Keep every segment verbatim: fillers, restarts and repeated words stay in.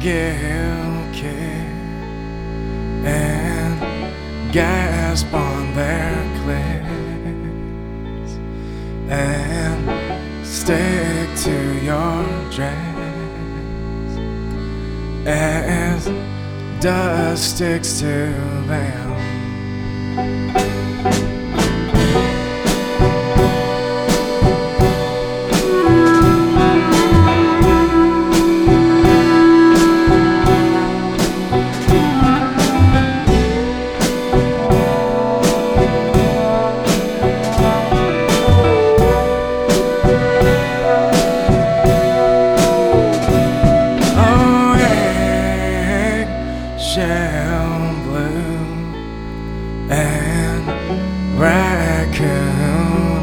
skill kick and gasp on their clicks and stick to your dress as dust sticks to them. Shell blue and raccoon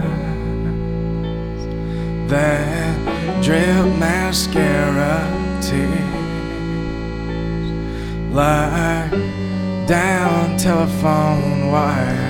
eyes that drip mascara tears like down telephone wires.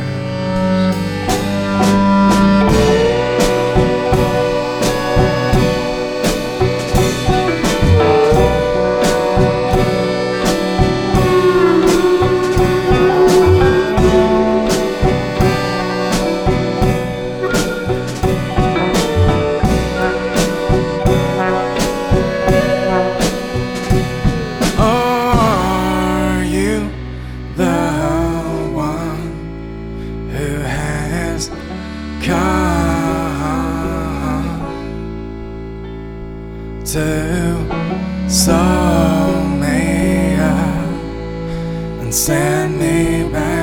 Come to sew me up and send me back.